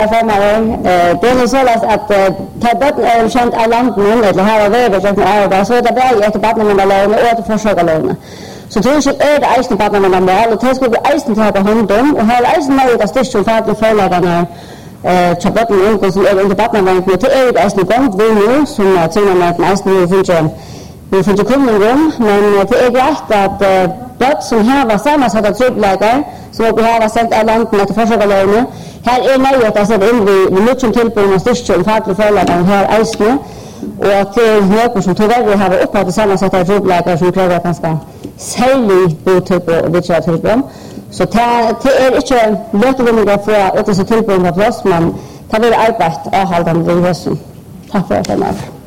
Det är så att ta bort känt av landen eller här och över så att så det blir ett barnavårdslån och ett försörjarlån. Så det är det eisen barnavårdslån och det skulle eisen ta på hand om och har eisen möjlighet att styrka för att förläggarna chabotten ungdom som är under barnavårdslån det är det eisen gång vi nu som att syna med eisen vi får inte komma igång men det är rätt att bort som här var sammansatta trubblägare som vi har sett av landen till försörjarlån. Här är möjligt att sätta in vid mycket tillbörande styrkor för att förläggarna här eisen och att det är något som tyvärr har uppåt sammansatta trubblägare som kräver ganska särlig botyp och vitratryggom. Så det är inte lötevinniga för att det är så tillbörande plats men det blir arbetet avhållande vid hösten. Tack för att jag är med.